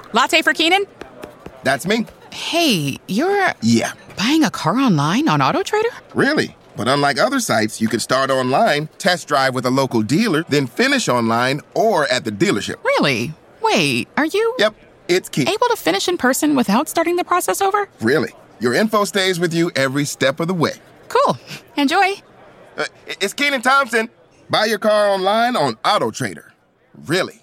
Latte for Keenan? That's me. Hey, you're... Yeah. Buying a car online on AutoTrader? Really? But unlike other sites, you can start online, test drive with a local dealer, then finish online or at the dealership. Really? Wait, are you... Yep, it's Keenan. Able to finish in person without starting the process over? Really? Your info stays with you every step of the way. Cool. Enjoy. It's Keenan Thompson. Buy your car online on AutoTrader. Really?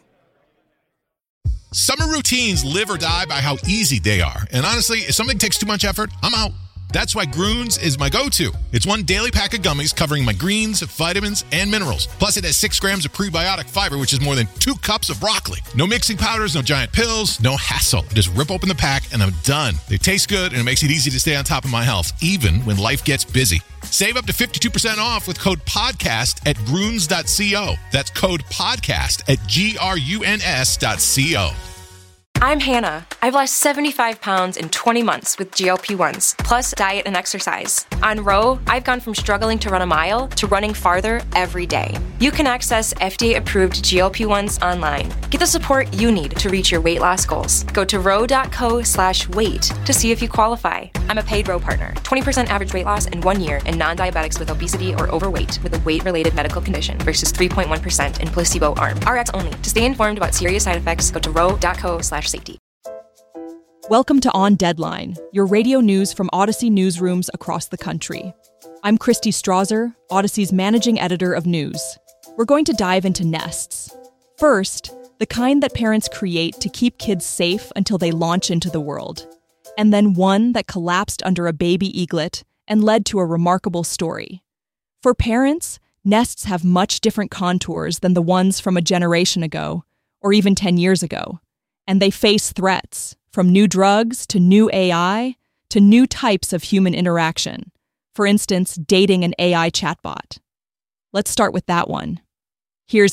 Summer routines live or die by how easy they are. And honestly, if something takes too much effort, I'm out. That's why Grüns is my go-to. It's one daily pack of gummies covering my greens, vitamins, and minerals. Plus, it has 6 grams of prebiotic fiber, which is more than 2 cups of broccoli. No mixing powders, no giant pills, no hassle. Just rip open the pack, and I'm done. They taste good, and it makes it easy to stay on top of my health, even when life gets busy. Save up to 52% off with code PODCAST at Grüns.co. That's code PODCAST at GRUNS.co. I'm Hannah. I've lost 75 pounds in 20 months with GLP-1s, plus diet and exercise. On Ro, I've gone from struggling to run a mile to running farther every day. You can access FDA-approved GLP-1s online. Get the support you need to reach your weight loss goals. Go to ro.co/weight to see if you qualify. I'm a paid Ro partner. 20% average weight loss in 1 year in non-diabetics with obesity or overweight with a weight-related medical condition versus 3.1% in placebo arm. RX only. To stay informed about serious side effects, go to ro.co/safety. Welcome to On Deadline, your radio news from Odyssey newsrooms across the country. I'm Christy Strasser, Odyssey's managing editor of news. We're going to dive into nests. First, the kind that parents create to keep kids safe until they launch into the world. And then one that collapsed under a baby eaglet and led to a remarkable story. For parents, nests have much different contours than the ones from a generation ago, or even 10 years ago. And they face threats, from new drugs to new AI to new types of human interaction. For instance, dating an AI chatbot. Let's start with that one. Here's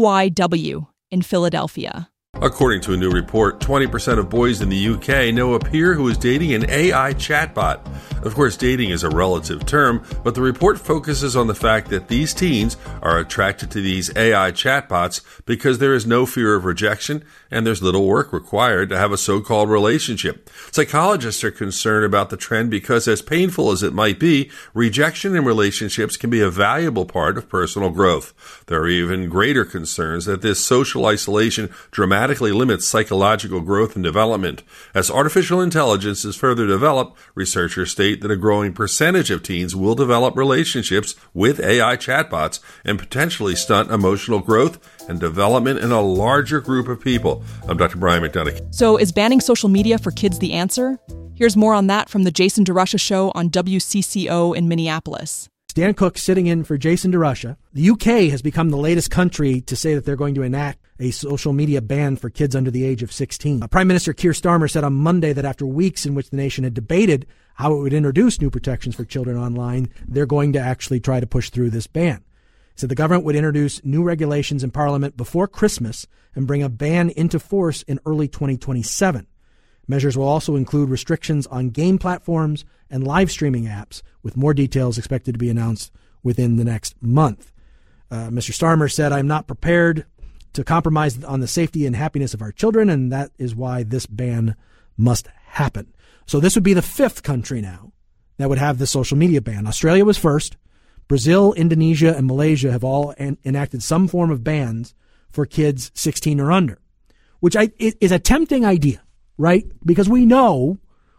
KYW in Philadelphia. According to a new report, 20% of boys in the UK know a peer who is dating an AI chatbot. Of course, dating is a relative term, but the report focuses on the fact that these teens are attracted to these AI chatbots because there is no fear of rejection and there's little work required to have a so-called relationship. Psychologists are concerned about the trend because, as painful as it might be, rejection in relationships can be a valuable part of personal growth. There are even greater concerns that this social isolation dramatically limits psychological growth and development. As artificial intelligence is further developed, researchers state that a growing percentage of teens will develop relationships with AI chatbots and potentially stunt emotional growth and development in a larger group of people. I'm Dr. Brian McDonough. So is banning social media for kids the answer? Here's more on that from the Jason DeRusha Show on WCCO in Minneapolis. Dan Cook sitting in for Jason DeRusha. The UK has become the latest country to say that they're going to enact a social media ban for kids under the age of 16. Prime Minister Keir Starmer said on Monday that after weeks in which the nation had debated how it would introduce new protections for children online, they're going to actually try to push through this ban. He said the government would introduce new regulations in Parliament before Christmas and bring a ban into force in early 2027. Measures will also include restrictions on game platforms and live streaming apps, with more details expected to be announced within the next month. Mr. Starmer said, "I'm not prepared to compromise on the safety and happiness of our children, and that is why this ban must happen." So this would be the 5th country now that would have the social media ban. Australia was first. Brazil, Indonesia, and Malaysia have all enacted some form of bans for kids 16 or under, which is a tempting idea, right? Because we know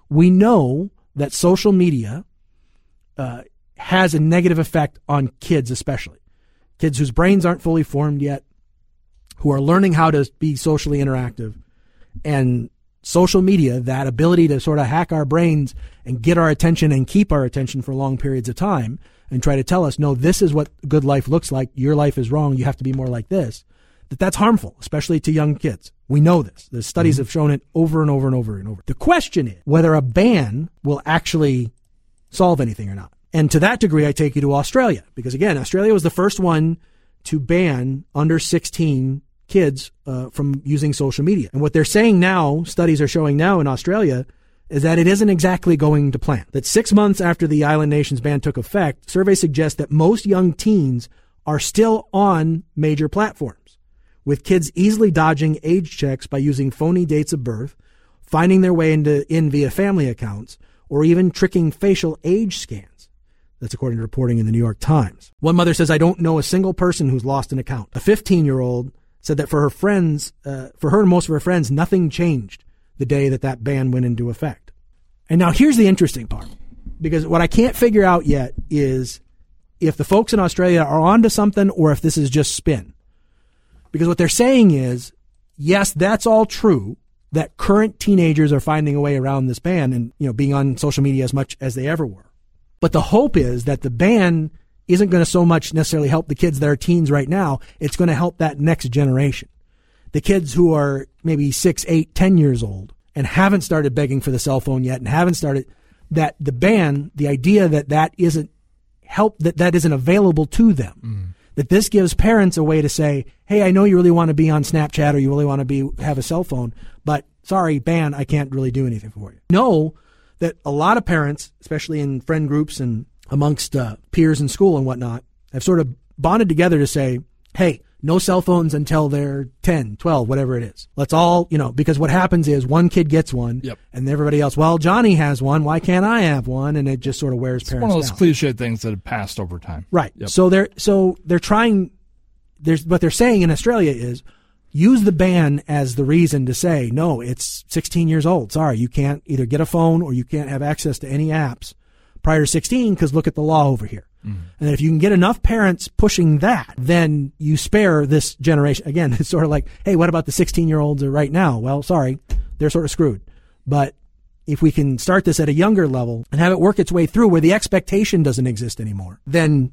that social media has a negative effect on kids, especially kids whose brains aren't fully formed yet, who are learning how to be socially interactive. And social media, that ability to sort of hack our brains and get our attention and keep our attention for long periods of time and try to tell us, no, this is what good life looks like. Your life is wrong. You have to be more like this. That's harmful, especially to young kids. We know this. The studies have shown it over and over and over and over. The question is whether a ban will actually solve anything or not. And to that degree, I take you to Australia, because again, Australia was the first one to ban under 16 kids from using social media. And what they're saying now, studies are showing now in Australia, is that it isn't exactly going to plan. That 6 months after the island nation's ban took effect, surveys suggest that most young teens are still on major platforms, with kids easily dodging age checks by using phony dates of birth, finding their way in via family accounts, or even tricking facial age scans. That's according to reporting in the New York Times. One mother says, I don't know a single person who's lost an account. A 15-year-old said that for her friends, for her and most of her friends, nothing changed the day that ban went into effect. And now here's the interesting part, because what I can't figure out yet is if the folks in Australia are onto something or if this is just spin. Because what they're saying is, yes, that's all true, that current teenagers are finding a way around this ban and, being on social media as much as they ever were. But the hope is that the ban isn't going to so much necessarily help the kids that are teens right now. It's going to help that next generation. The kids who are maybe 6, 8, 10 years old and haven't started begging for the cell phone yet and haven't started that the ban, the idea that isn't help, that isn't available to them. That this gives parents a way to say, hey, I know you really want to be on Snapchat or you really want to have a cell phone, but sorry, ban, I can't really do anything for you. Know that a lot of parents, especially in friend groups and amongst peers in school and whatnot, have sort of bonded together to say, hey, no cell phones until they're 10, 12, whatever it is. Let's all, because what happens is one kid gets one and everybody else, well, Johnny has one. Why can't I have one? And it just sort of wears parents down. It's one of those cliche things that have passed over time. Right. Yep. So they're trying, what they're saying in Australia is use the ban as the reason to say, no, it's 16 years old. Sorry, you can't either get a phone or you can't have access to any apps prior to 16 because look at the law over here. And if you can get enough parents pushing that, then you spare this generation. Again, it's sort of like, hey, what about the 16-year-olds right now? Well, sorry, they're sort of screwed. But if we can start this at a younger level and have it work its way through where the expectation doesn't exist anymore, then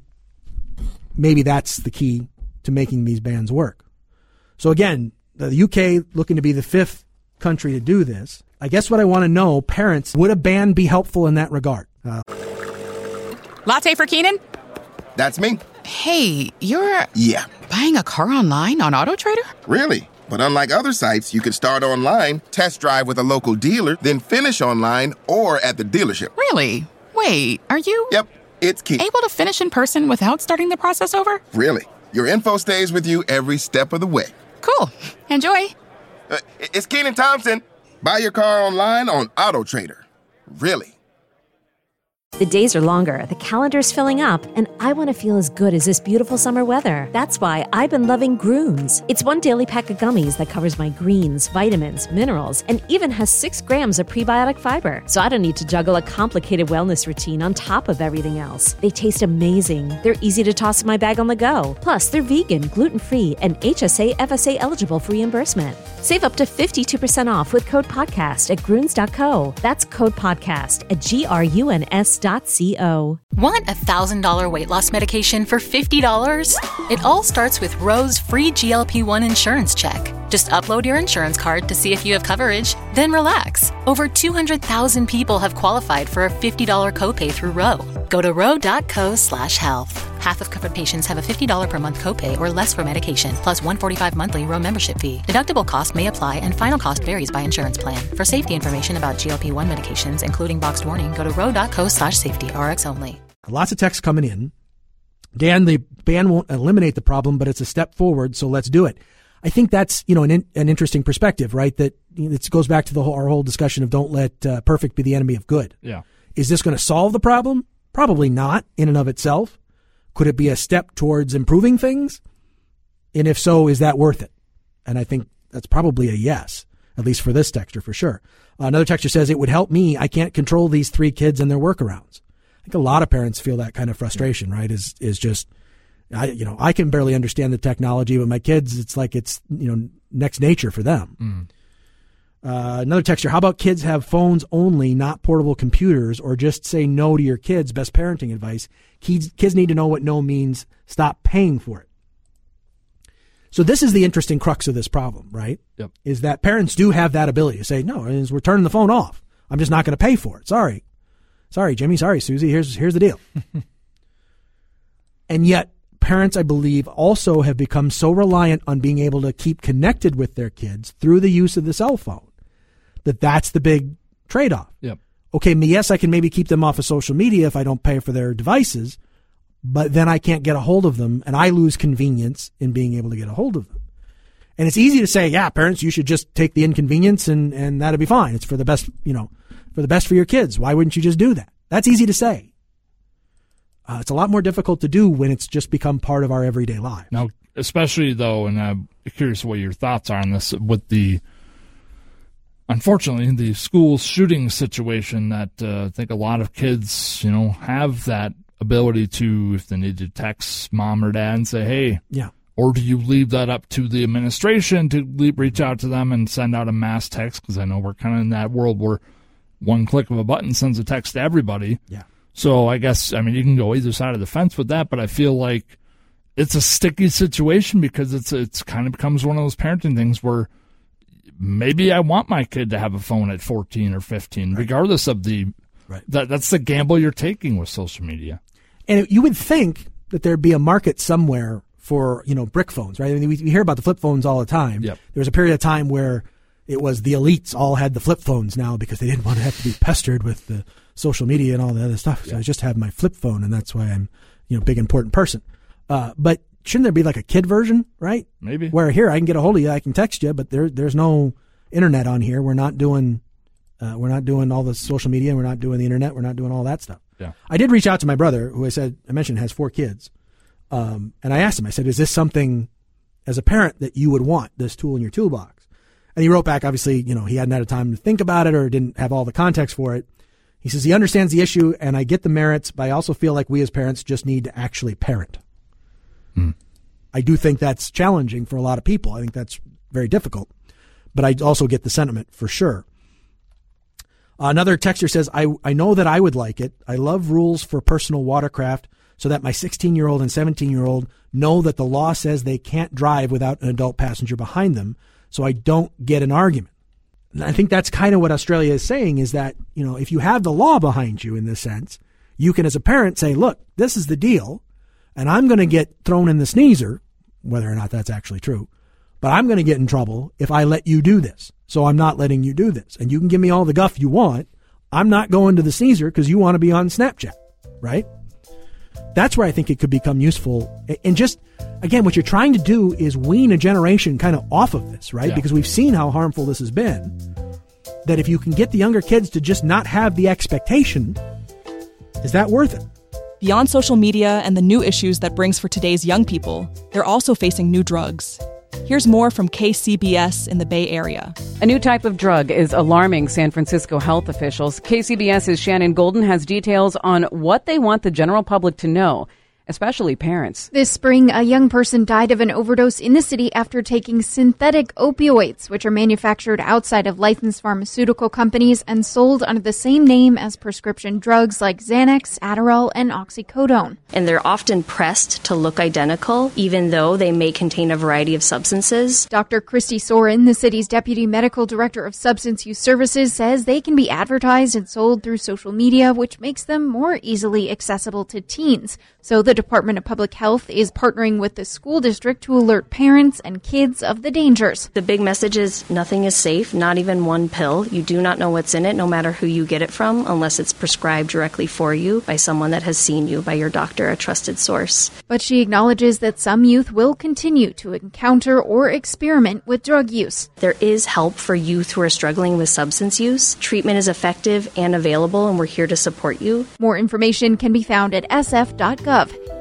maybe that's the key to making these bans work. So again, the UK looking to be the 5th country to do this. I guess what I want to know, parents, would a ban be helpful in that regard? Latte for Keenan? That's me. Hey, you're... Yeah. Buying a car online on AutoTrader? Really? But unlike other sites, you can start online, test drive with a local dealer, then finish online or at the dealership. Really? Wait, are you... Yep, it's key. Able to finish in person without starting the process over? Really. Your info stays with you every step of the way. Cool. Enjoy. It's Keenan Thompson. Buy your car online on AutoTrader. Really. The days are longer, the calendar's filling up, and I want to feel as good as this beautiful summer weather. That's why I've been loving Grooms. It's one daily pack of gummies that covers my greens, vitamins, minerals, and even has 6 grams of prebiotic fiber. So I don't need to juggle a complicated wellness routine on top of everything else. They taste amazing. They're easy to toss in my bag on the go. Plus, they're vegan, gluten-free, and HSA, FSA eligible for reimbursement. Save up to 52% off with code PODCAST at Grooms.co. That's code PODCAST at GRUNS.co. Want $1,000 weight loss medication for $50? It all starts with Roe's free GLP-1 insurance check. Just upload your insurance card to see if you have coverage, then relax. Over 200,000 people have qualified for a $50 copay through Roe. Go to Roe.co/health. Half of covered patients have a $50 per month copay or less for medication, plus $145 monthly Roe membership fee. Deductible cost may apply and final cost varies by insurance plan. For safety information about GLP-1 medications, including boxed warning, go to Roe.co/safety, RX only. Lots of texts coming in. Dan, the ban won't eliminate the problem, but it's a step forward, so let's do it. I think that's, an interesting perspective, right? That it goes back to our whole discussion of don't let perfect be the enemy of good. Yeah. Is this going to solve the problem? Probably not in and of itself. Could it be a step towards improving things? And if so, is that worth it? And I think that's probably a yes, at least for this texter, for sure. Another texter says, it would help me. I can't control these 3 kids and their workarounds. I think a lot of parents feel that kind of frustration, right? Is just, I can barely understand the technology, but my kids, it's like it's, next nature for them. Another texter, how about kids have phones only, not portable computers, or just say no to your kids? Best parenting advice. Kids need to know what no means. Stop paying for it. So this is the interesting crux of this problem, right? Yep. Is that parents do have that ability to say, no, we're turning the phone off. I'm just not going to pay for it. Sorry, Jimmy. Sorry, Susie. Here's the deal. And yet parents, I believe, also have become so reliant on being able to keep connected with their kids through the use of the cell phone that's the big trade-off. Yep. Okay, yes, I can maybe keep them off of social media if I don't pay for their devices, but then I can't get a hold of them, and I lose convenience in being able to get a hold of them. And it's easy to say, yeah, parents, you should just take the inconvenience and that'll be fine. It's for the best, for the best for your kids. Why wouldn't you just do that? That's easy to say. It's a lot more difficult to do when it's just become part of our everyday lives. Now, especially though, and I'm curious what your thoughts are on this, with unfortunately, the school shooting situation that I think a lot of kids, have that ability to, if they need to text mom or dad and say, hey, yeah. Or do you leave that up to the administration to reach out to them and send out a mass text? Because I know we're kind of in that world where one click of a button sends a text to everybody. Yeah. So I guess, you can go either side of the fence with that, but I feel like it's a sticky situation because it's kind of becomes one of those parenting things where maybe I want my kid to have a phone at 14 or 15, regardless of that's the gamble you're taking with social media. And you would think that there'd be a market somewhere for, brick phones, right? I mean, we hear about the flip phones all the time. Yep. There was a period of time where it was the elites all had the flip phones now because they didn't want to have to be pestered with the social media and all the other stuff. So I just have my flip phone, and that's why I'm, big, important person. But shouldn't there be like a kid version, right? Maybe. Where here I can get a hold of you, I can text you, but there's no internet on here. We're not doing all the social media. We're not doing the internet. We're not doing all that stuff. Yeah. I did reach out to my brother, who I mentioned has 4 kids. And I asked him, I said, is this something as a parent that you would want, this tool in your toolbox? And he wrote back, obviously, he hadn't had time to think about it or didn't have all the context for it. He says he understands the issue and I get the merits, but I also feel like we as parents just need to actually parent. I do think that's challenging for a lot of people. I think that's very difficult, but I also get the sentiment for sure. Another texter says, I know that I would like it. I love rules for personal watercraft so that my 16-year-old and 17-year-old know that the law says they can't drive without an adult passenger behind them, so I don't get an argument. And I think that's kind of what Australia is saying, is that, if you have the law behind you in this sense, you can as a parent say, look, this is the deal, and I'm going to get thrown in the sneezer, whether or not that's actually true, but I'm going to get in trouble if I let you do this. So I'm not letting you do this. And you can give me all the guff you want. I'm not going to the sneezer because you want to be on Snapchat, right? That's where I think it could become useful. And just, again, what you're trying to do is wean a generation kind of off of this, right? Yeah. Because we've seen how harmful this has been. That if you can get the younger kids to just not have the expectation, is that worth it? Beyond social media and the new issues that brings for today's young people, they're also facing new drugs. Here's more from KCBS in the Bay Area. A new type of drug is alarming San Francisco health officials. KCBS's Shannon Golden has details on what they want the general public to know, especially parents. This spring, a young person died of an overdose in the city after taking synthetic opioids, which are manufactured outside of licensed pharmaceutical companies and sold under the same name as prescription drugs like Xanax, Adderall, and oxycodone. And they're often pressed to look identical, even though they may contain a variety of substances. Dr. Christy Soren, the city's deputy medical director of substance use services, says they can be advertised and sold through social media, which makes them more easily accessible to teens. So the Department of Public Health is partnering with the school district to alert parents and kids of the dangers. The big message is nothing is safe, not even one pill. You do not know what's in it, no matter who you get it from, unless it's prescribed directly for you by someone that has seen you, by your doctor, a trusted source. But she acknowledges that some youth will continue to encounter or experiment with drug use. There is help for youth who are struggling with substance use. Treatment is effective and available, and we're here to support you. More information can be found at sf.gov.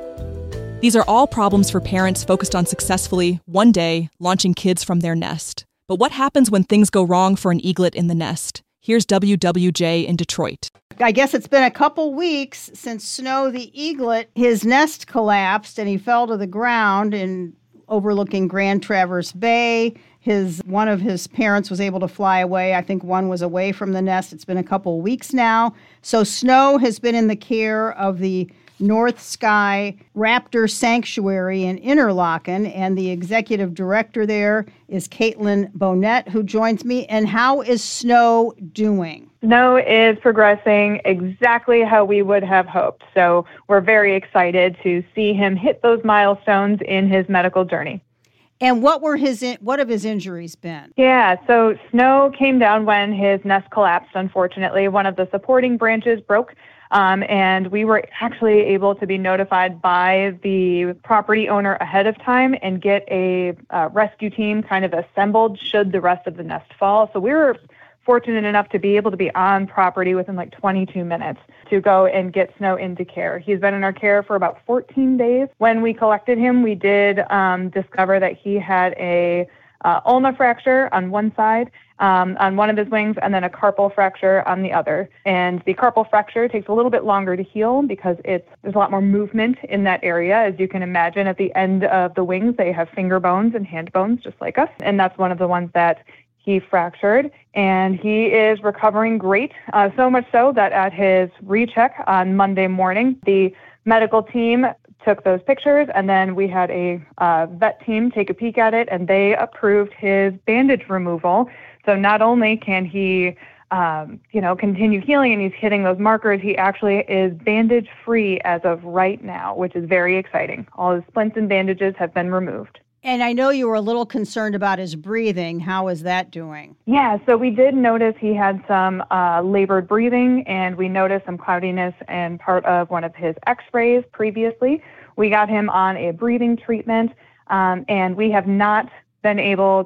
These are all problems for parents focused on successfully, one day, launching kids from their nest. But what happens when things go wrong for an eaglet in the nest? Here's WWJ in Detroit. I guess it's been a couple weeks since Snow the eaglet, his nest collapsed and he fell to the ground in overlooking Grand Traverse Bay. One of his parents was able to fly away. I think one was away from the nest. It's been a couple weeks now. So Snow has been in the care of the North Sky Raptor Sanctuary in Interlaken, and the executive director there is Caitlin Bonnet, who joins me. And how is Snow doing? Snow is progressing exactly how we would have hoped. So we're very excited to see him hit those milestones in his medical journey. And what have his injuries been? Yeah, so Snow came down when his nest collapsed, unfortunately. One of the supporting branches broke. And we were actually able to be notified by the property owner ahead of time and get a rescue team kind of assembled should the rest of the nest fall. So we were fortunate enough to be able to be on property within like 22 minutes to go and get Snow into care. He's been in our care for about 14 days. When we collected him, we did discover that he had a ulna fracture on one side, on one of his wings, and then a carpal fracture on the other. And the carpal fracture takes a little bit longer to heal because there's a lot more movement in that area. As you can imagine, at the end of the wings, they have finger bones and hand bones, just like us. And that's one of the ones that he fractured, and he is recovering great, so much so that at his recheck on Monday morning, the medical team took those pictures, and then we had a vet team take a peek at it, and they approved his bandage removal. So not only can he, continue healing and he's hitting those markers, he actually is bandage-free as of right now, which is very exciting. All his splints and bandages have been removed. And I know you were a little concerned about his breathing. How is that doing? Yeah, so we did notice he had some labored breathing, and we noticed some cloudiness in part of one of his x-rays previously. We got him on a breathing treatment, and we have not been able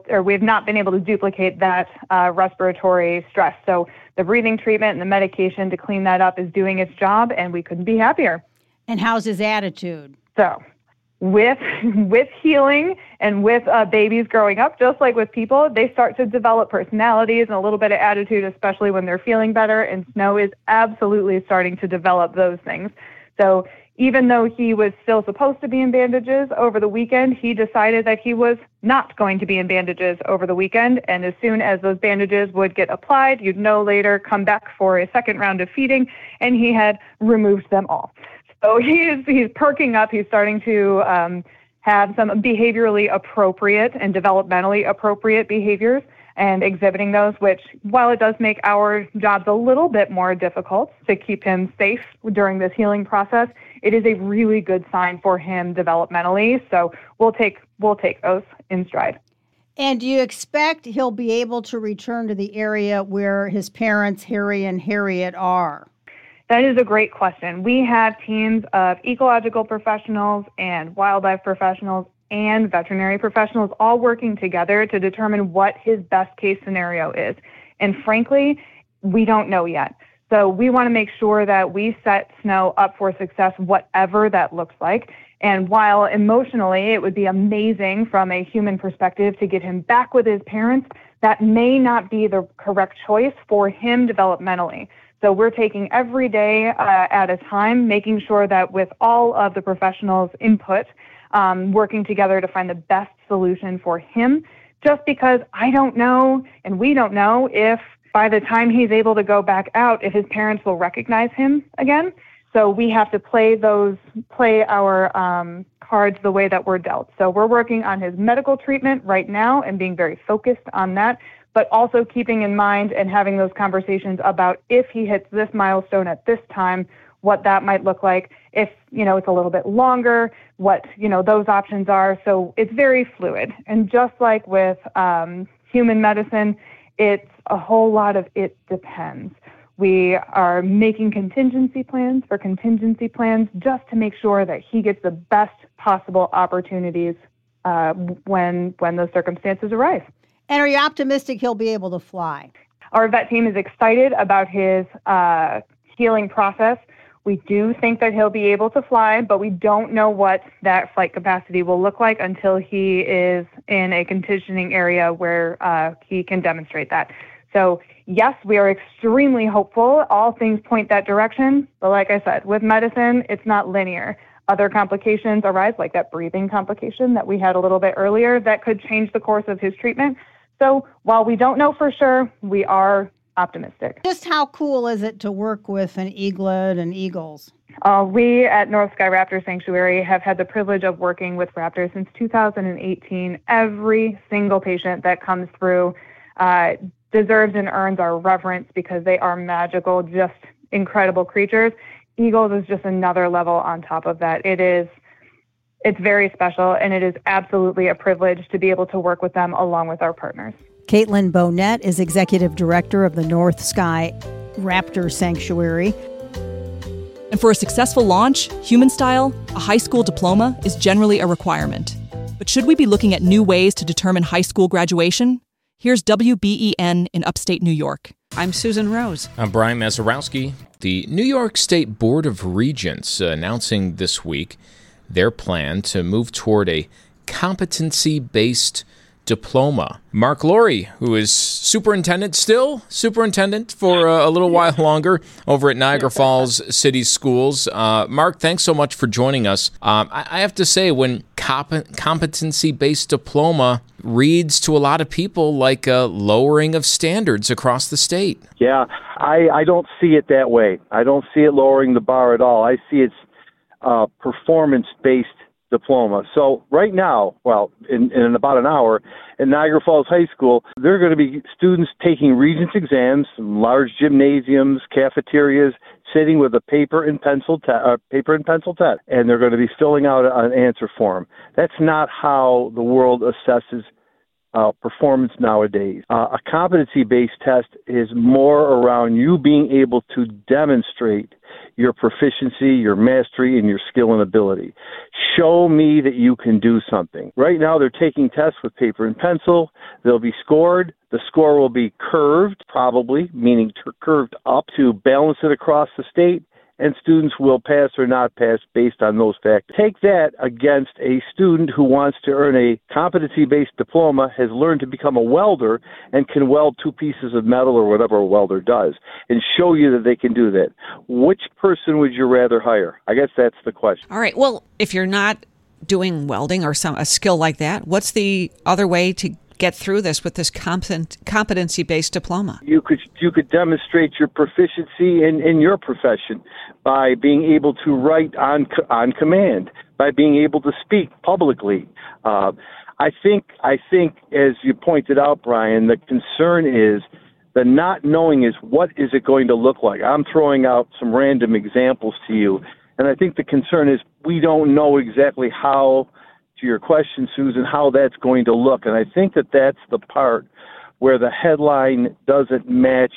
to duplicate that respiratory stress. So the breathing treatment and the medication to clean that up is doing its job, and we couldn't be happier. And how's his attitude? So with healing and with babies growing up, just like with people, they start to develop personalities and a little bit of attitude, especially when they're feeling better. And Snow is absolutely starting to develop those things. So even though he was still supposed to be in bandages over the weekend, he decided that he was not going to be in bandages over the weekend. And as soon as those bandages would get applied, you'd know later, come back for a second round of feeding, and he had removed them all. So he's perking up. He's starting to have some behaviorally appropriate and developmentally appropriate behaviors and exhibiting those, which, while it does make our jobs a little bit more difficult to keep him safe during this healing process, it is a really good sign for him developmentally. So we'll take those in stride. And do you expect he'll be able to return to the area where his parents, Harry and Harriet, are? That is a great question. We have teams of ecological professionals and wildlife professionals and veterinary professionals all working together to determine what his best case scenario is. And frankly, we don't know yet. So we want to make sure that we set Snow up for success, whatever that looks like. And while emotionally it would be amazing from a human perspective to get him back with his parents, that may not be the correct choice for him developmentally. So we're taking every day at a time, making sure that with all of the professionals' input, working together to find the best solution for him, just because I don't know, and we don't know, if by the time he's able to go back out, if his parents will recognize him again. So we have to play our cards the way that we're dealt. So we're working on his medical treatment right now and being very focused on that, but also keeping in mind and having those conversations about if he hits this milestone at this time, what that might look like. If, it's a little bit longer, what, those options are. So it's very fluid. And just like with human medicine, it's a whole lot of it depends. We are making contingency plans just to make sure that he gets the best possible opportunities when those circumstances arise. And are you optimistic he'll be able to fly? Our vet team is excited about his healing process. We do think that he'll be able to fly, but we don't know what that flight capacity will look like until he is in a conditioning area where he can demonstrate that. So yes, we are extremely hopeful. All things point that direction. But like I said, with medicine, it's not linear. Other complications arise, like that breathing complication that we had a little bit earlier, that could change the course of his treatment. So while we don't know for sure, we are optimistic. Just how cool is it to work with an eaglet and eagles? We at North Sky Raptor Sanctuary have had the privilege of working with raptors since 2018. Every single patient that comes through deserves and earns our reverence because they are magical, just incredible creatures. Eagles is just another level on top of that. It's very special, and it is absolutely a privilege to be able to work with them along with our partners. Caitlin Bonnet is Executive Director of the North Sky Raptor Sanctuary. And for a successful launch, human style, a high school diploma is generally a requirement. But should we be looking at new ways to determine high school graduation? Here's WBEN in upstate New York. I'm Susan Rose. I'm Brian Mazurowski. The New York State Board of Regents announcing this week their plan to move toward a competency-based diploma. Mark Laurie, who is superintendent for a little while longer over at Niagara Falls City Schools. Mark, thanks so much for joining us. I have to say, when competency-based diploma reads to a lot of people like a lowering of standards across the state. Yeah, I don't see it that way. I don't see it lowering the bar at all. I see it's performance-based diploma. So right now, in about an hour, in Niagara Falls High School, there are going to be students taking Regents exams, large gymnasiums, cafeterias, sitting with a paper and pencil test, and they're going to be filling out an answer form. That's not how the world assesses performance nowadays. A competency-based test is more around you being able to demonstrate your proficiency, your mastery, and your skill and ability. Show me that you can do something. Right now, they're taking tests with paper and pencil. They'll be scored. The score will be curved, probably, meaning curved up to balance it across the state, and students will pass or not pass based on those factors. Take that against a student who wants to earn a competency-based diploma, has learned to become a welder, and can weld 2 pieces of metal or whatever a welder does, and show you that they can do that. Which person would you rather hire? I guess that's the question. All right. Well, if you're not doing welding or a skill like that, what's the other way to get through this with this competency-based diploma? You could demonstrate your proficiency in your profession by being able to write on command, by being able to speak publicly. I think, as you pointed out, Brian, the concern is the not knowing is what is it going to look like. I'm throwing out some random examples to you, and I think the concern is we don't know exactly how, to your question, Susan, how that's going to look. And I think that's the part where the headline doesn't matches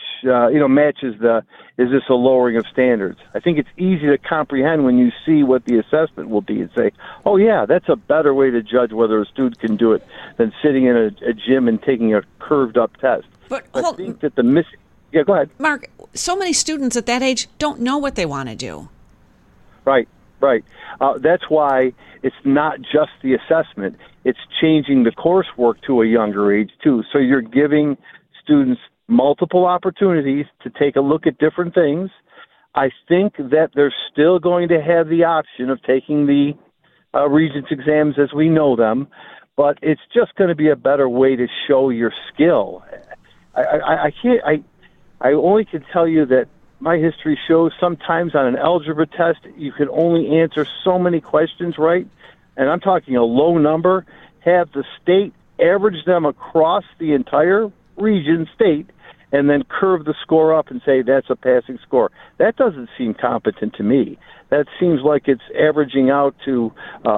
is this a lowering of standards? I think it's easy to comprehend when you see what the assessment will be and say, oh yeah, that's a better way to judge whether a student can do it than sitting in a gym and taking a curved up test. But I think that yeah, go ahead. Mark, so many students at that age don't know what they want to do. Right. That's why it's not just the assessment. It's changing the coursework to a younger age, too. So you're giving students multiple opportunities to take a look at different things. I think that they're still going to have the option of taking the Regents exams as we know them, but it's just going to be a better way to show your skill. I only can tell you that my history shows sometimes on an algebra test, you can only answer so many questions right, and I'm talking a low number, have the state average them across the entire region, state, and then curve the score up and say that's a passing score. That doesn't seem competent to me. That seems like it's averaging out to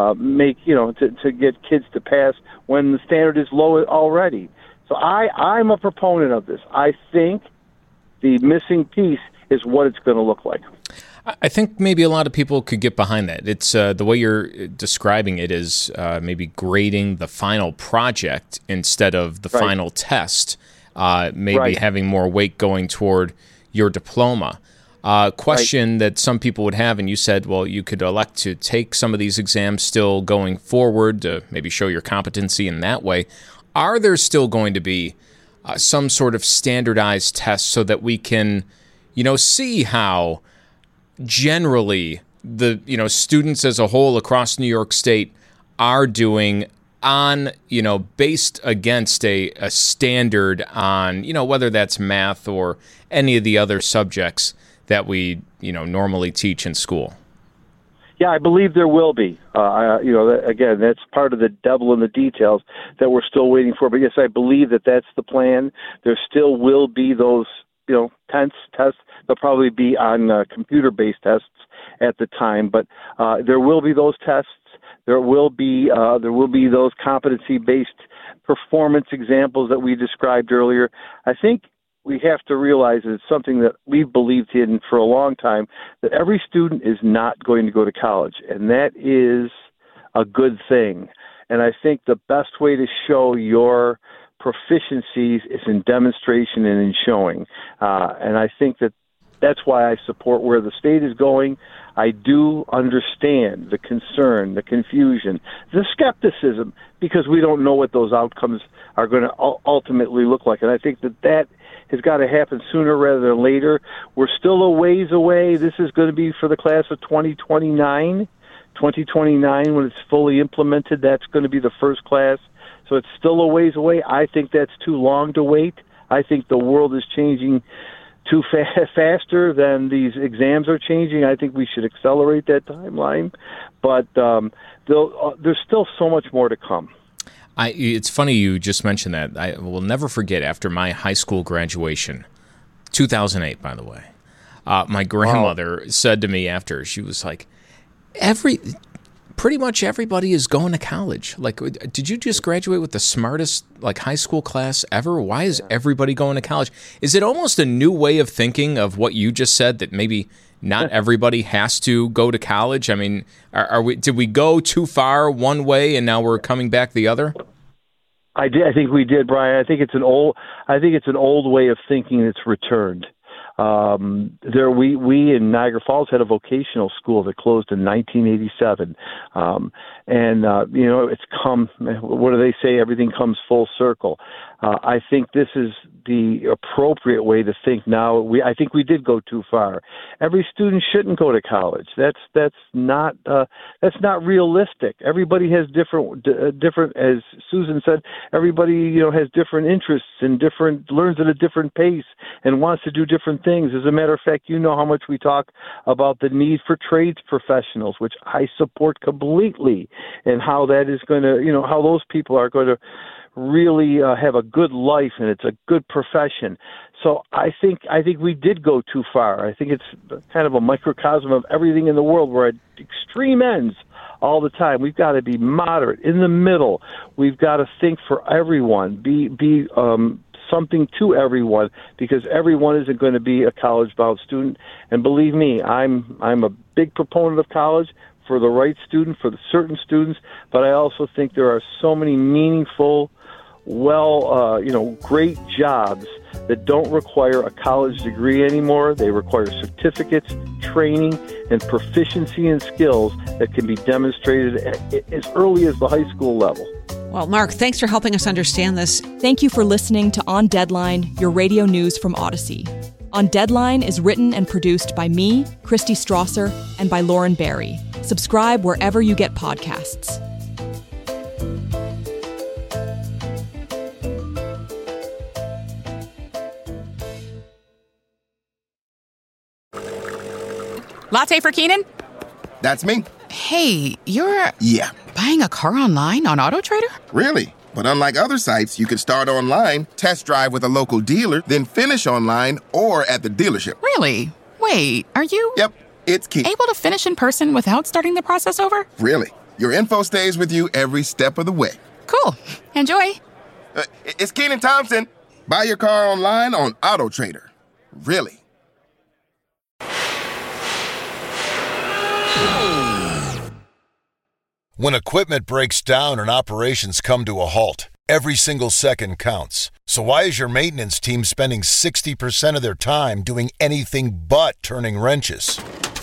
to get kids to pass when the standard is low already. So I'm a proponent of this. I think the missing piece is what it's going to look like. I think maybe a lot of people could get behind that. It's the way you're describing it is maybe grading the final project instead of the final test, maybe having more weight going toward your diploma. Question that some people would have, and you said, well, you could elect to take some of these exams still going forward to maybe show your competency in that way. Are there still going to be some sort of standardized test so that we can see how generally the students as a whole across New York State are doing on based against a standard on whether that's math or any of the other subjects that we normally teach in school? Yeah, I believe there will be. Again, that's part of the devil in the details that we're still waiting for. But yes, I believe that that's the plan. There still will be those tests. They'll probably be on computer-based tests at the time, but there will be those tests. There will be those competency-based performance examples that we described earlier. I think we have to realize that it's something that we've believed in for a long time, that every student is not going to go to college, and that is a good thing. And I think the best way to show your proficiencies is in demonstration and in showing. And I think that that's why I support where the state is going. I do understand the concern, the confusion, the skepticism, because we don't know what those outcomes are going to ultimately look like. And I think that has got to happen sooner rather than later. We're still a ways away. This is going to be for the class of 2029. 2029, when it's fully implemented, that's going to be the first class. So it's still a ways away. I think that's too long to wait. I think the world is changing too faster than these exams are changing. I think we should accelerate that timeline. But there's still so much more to come. It's funny you just mentioned that. I will never forget, after my high school graduation, 2008, by the way, my grandmother said to me after, she was like, pretty much everybody is going to college. Like, did you just graduate with the smartest high school class ever? Why is everybody going to college? Is it almost a new way of thinking of what you just said, that maybe not everybody has to go to college? I mean, did we go too far one way and now we're coming back the other? I think we did, Brian. I think it's an old way of thinking that's returned. We in Niagara Falls had a vocational school that closed in 1987. It's come, what do they say? Everything comes full circle. I think this is the appropriate way to think now. I think we did go too far. Every student shouldn't go to college. That's not realistic. Everybody has different, as Susan said, everybody, has different interests and learns at a different pace and wants to do different things. As a matter of fact, how much we talk about the need for trades professionals, which I support completely, and how that is going to, how those people are going to really have a good life, and it's a good profession. So I think we did go too far. I think it's kind of a microcosm of everything in the world. We're at extreme ends all the time. We've got to be moderate, in the middle. We've got to think for everyone, be something to everyone, because everyone isn't going to be a college-bound student. And believe me, I'm a big proponent of college for the right student, for the certain students, but I also think there are so many meaningful, great jobs that don't require a college degree anymore. They require certificates, training, and proficiency in skills that can be demonstrated as early as the high school level. Well, Mark, thanks for helping us understand this. Thank you for listening to On Deadline, your radio news from Odyssey. On Deadline is written and produced by me, Christy Strasser, and by Lauren Barry. Subscribe wherever you get podcasts. Latte for Keenan? That's me. Hey, you're... Yeah. Buying a car online on AutoTrader? Really? But unlike other sites, you can start online, test drive with a local dealer, then finish online or at the dealership. Really? Wait, are you... Yep, it's Keenan. Able to finish in person without starting the process over? Really. Your info stays with you every step of the way. Cool. Enjoy. It's Keenan Thompson. Buy your car online on AutoTrader. Really. When equipment breaks down and operations come to a halt, every single second counts. So why is your maintenance team spending 60% of their time doing anything but turning wrenches?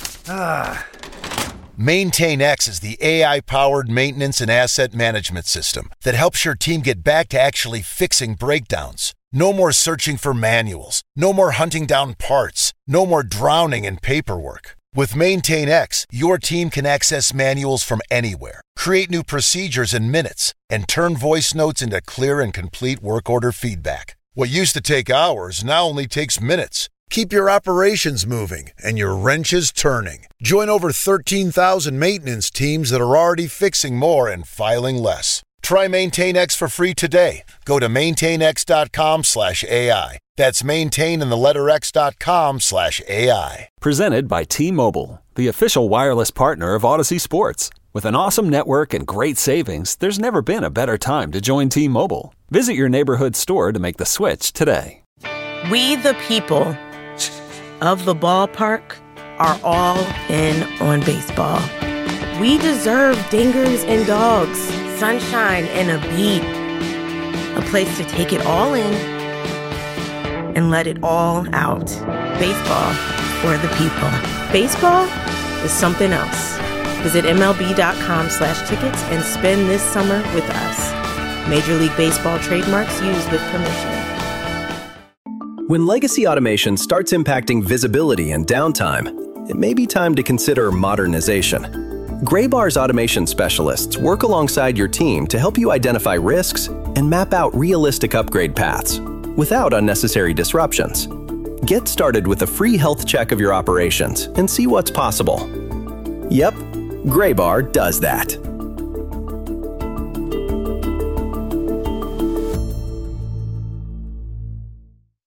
MaintainX is the AI-powered maintenance and asset management system that helps your team get back to actually fixing breakdowns. No more searching for manuals. No more hunting down parts. No more drowning in paperwork. With MaintainX, your team can access manuals from anywhere, create new procedures in minutes, and turn voice notes into clear and complete work order feedback. What used to take hours now only takes minutes. Keep your operations moving and your wrenches turning. Join over 13,000 maintenance teams that are already fixing more and filing less. Try MaintainX for free today. Go to maintainx.com/AI. That's maintain and the letter x.com/AI. Presented by T-Mobile, the official wireless partner of Odyssey Sports. With an awesome network and great savings, there's never been a better time to join T-Mobile. Visit your neighborhood store to make the switch today. We, the people of the ballpark, are all in on baseball. We deserve dingers and dogs, sunshine and a beat. A place to take it all in and let it all out. Baseball for the people. Baseball is something else. Visit MLB.com/tickets and spend this summer with us. Major League Baseball trademarks used with permission. When legacy automation starts impacting visibility and downtime, it may be time to consider modernization. Graybar's automation specialists work alongside your team to help you identify risks and map out realistic upgrade paths without unnecessary disruptions. Get started with a free health check of your operations and see what's possible. Yep, Graybar does that.